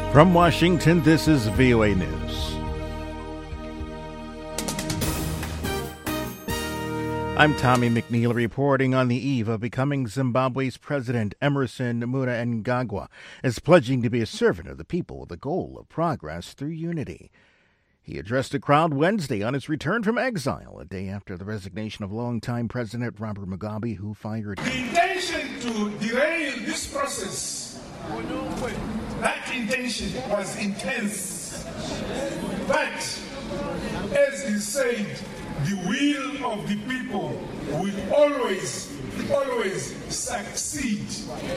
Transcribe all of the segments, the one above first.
From Washington, this is VOA News. I'm Tommy McNeil reporting on the eve of becoming Zimbabwe's president. Emmerson Mnangagwa is pledging to be a servant of the people with the goal of progress through unity. He addressed a crowd Wednesday on his return from exile, a day after the resignation of longtime President Robert Mugabe, who fired him. The intention to derail this process, that intention was intense. But, as he said, the will of the people will always succeed.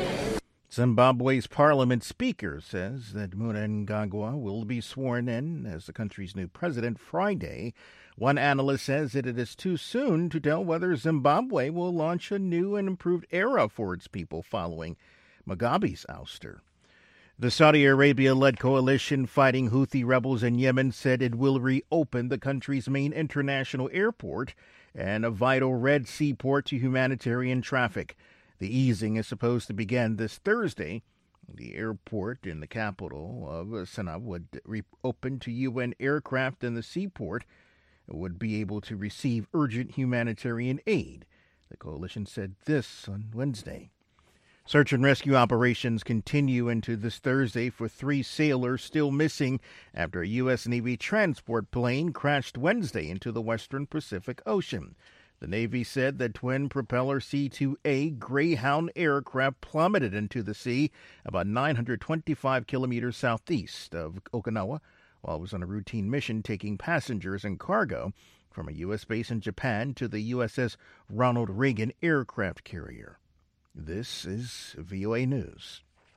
Zimbabwe's parliament speaker says that Mnangagwa will be sworn in as the country's new president Friday. One analyst says that it is too soon to tell whether Zimbabwe will launch a new and improved era for its people following Mugabe's ouster. The Saudi Arabia-led coalition fighting Houthi rebels in Yemen said it will reopen the country's main international airport and a vital Red Sea port to humanitarian traffic. The easing is supposed to begin this Thursday. The airport in the capital of Sana'a would reopen to UN aircraft, and the seaport would be able to receive urgent humanitarian aid. The coalition said this on Wednesday. Search and rescue operations continue into this Thursday for 3 sailors still missing after a U.S. Navy transport plane crashed Wednesday into the western Pacific Ocean. The Navy said that twin-propeller C-2A Greyhound aircraft plummeted into the sea about 925 kilometers southeast of Okinawa while it was on a routine mission taking passengers and cargo from a U.S. base in Japan to the USS Ronald Reagan aircraft carrier. This is VOA News.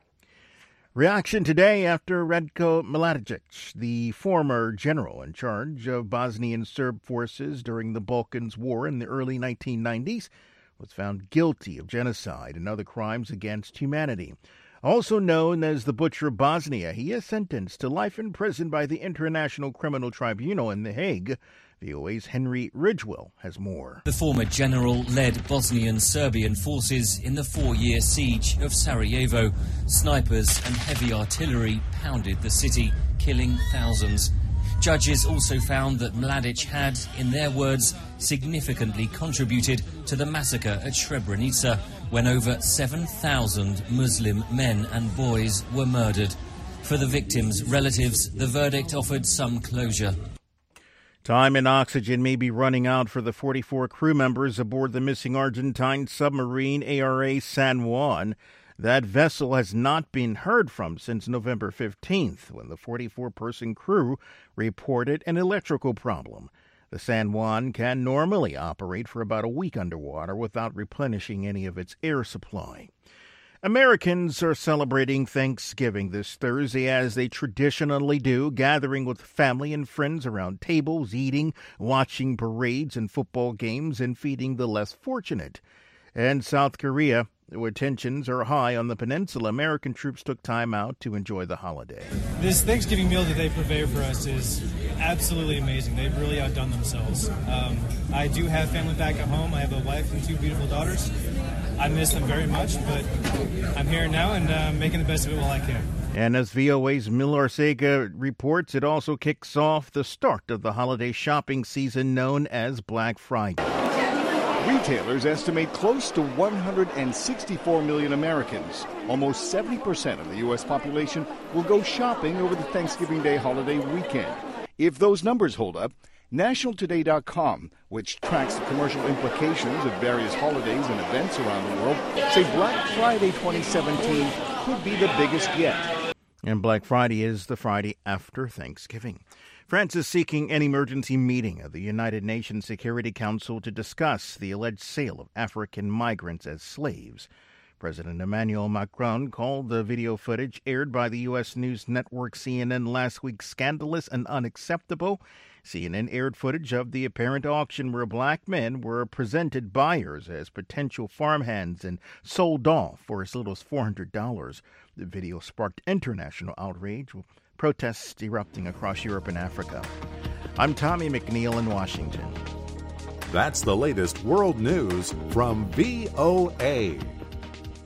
Reaction today after Ratko Mladic, the former general in charge of Bosnian Serb forces during the Balkans War in the early 1990s, was found guilty of genocide and other crimes against humanity. Also known as the Butcher of Bosnia, he is sentenced to life in prison by the International Criminal Tribunal in The Hague. VOA's Henry Ridgewell has more. The former general led Bosnian-Serbian forces in the 4-year siege of Sarajevo. Snipers and heavy artillery pounded the city, killing thousands. Judges also found that Mladic had, in their words, significantly contributed to the massacre at Srebrenica, when over 7,000 Muslim men and boys were murdered. For the victims' relatives, the verdict offered some closure. Time and oxygen may be running out for the 44 crew members aboard the missing Argentine submarine ARA San Juan. That vessel has not been heard from since November 15th, when the 44-person crew reported an electrical problem. The San Juan can normally operate for about a week underwater without replenishing any of its air supply. Americans are celebrating Thanksgiving this Thursday, as they traditionally do, gathering with family and friends around tables, eating, watching parades and football games, and feeding the less fortunate. In South Korea, where tensions are high on the peninsula, American troops took time out to enjoy the holiday. This Thanksgiving meal that they prepare for us is absolutely amazing. They've really outdone themselves. I do have family back at home. I have a wife and 2 beautiful daughters. I miss them very much, but I'm here now and making the best of it while I can. And as VOA's Mil Arcega reports, it also kicks off the start of the holiday shopping season known as Black Friday. Retailers estimate close to 164 million Americans, almost 70% of the U.S. population, will go shopping over the Thanksgiving Day holiday weekend. If those numbers hold up, NationalToday.com, which tracks the commercial implications of various holidays and events around the world, say Black Friday 2017 could be the biggest yet. And Black Friday is the Friday after Thanksgiving. France is seeking an emergency meeting of the United Nations Security Council to discuss the alleged sale of African migrants as slaves. President Emmanuel Macron called the video footage aired by the U.S. news network CNN last week scandalous and unacceptable. CNN aired footage of the apparent auction where black men were presented buyers as potential farmhands and sold off for as little as $400. The video sparked international outrage, with protests erupting across Europe and Africa. I'm Tommy McNeil in Washington. That's the latest world news from VOA.